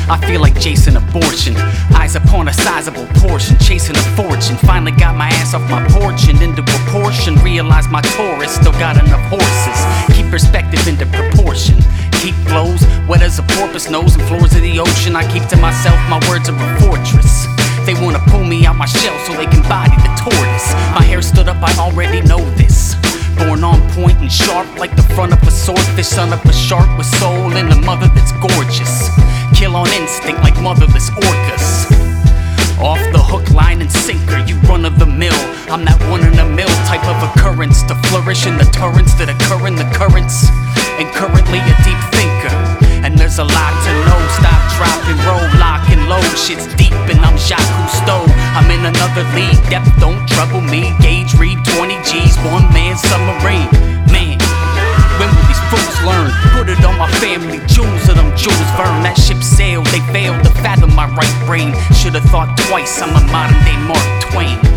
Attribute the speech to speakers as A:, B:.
A: I feel like Jason abortion. Eyes upon a sizable portion, chasing a fortune. Finally got my ass off my porch and into proportion. Realized my Taurus still got enough horses. Keep perspective into proportion. Keep flows wet as a porpoise nose and floors of the ocean. I keep to myself, my words are a fortress. They wanna pull me out my shell so they can body the tortoise. My hair stood up, I already know this. Born on point and sharp like the front of a swordfish. Son of a shark with soul and a mother that's gorgeous. Kill on instinct like motherless orcas. Off the hook, line, and sinker, you run of the mill. I'm that one in a mill type of occurrence to flourish in the torrents that occur in the currents. And currently a deep thinker, and there's a lot to know. Stop, drop, and roll, lock and load. Shit's deep and I'm Jacques Cousteau. I'm in another league, depth don't trouble me. Gauge read 20 G's, one man submarine. Man, when will these fools learn? Put it on my family jewels, or them jewels burn. That ship sailed, they failed to fathom my right brain. Should've thought twice, I'm a modern day Mark Twain.